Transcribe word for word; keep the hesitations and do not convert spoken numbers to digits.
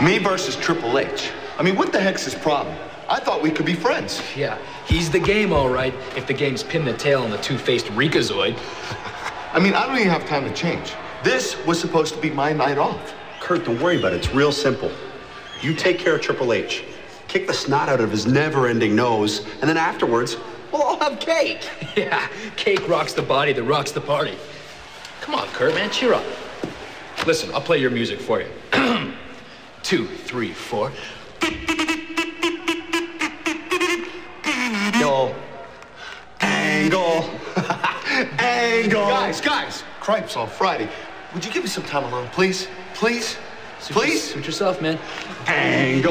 Me versus Triple H. I mean, what the heck's his problem? I thought we could be friends. Yeah, he's the game, all right, if the game's pin the tail on the two-faced Rikazoid. I mean, I don't even have time to change. This was supposed to be my night off. Kurt, don't worry about it. It's real simple. You take care of Triple H. Kick the snot out of his never-ending nose, and then afterwards, we'll all have cake. Yeah, cake rocks the body that rocks the party. Come on, Kurt, man, cheer up. Listen, I'll play your music for you. Two, three, four. Yo. Angle. Angle. Guys, guys, cripes on Friday. Would you give me some time alone, please? Please? Please? Suit yourself, man. Angle.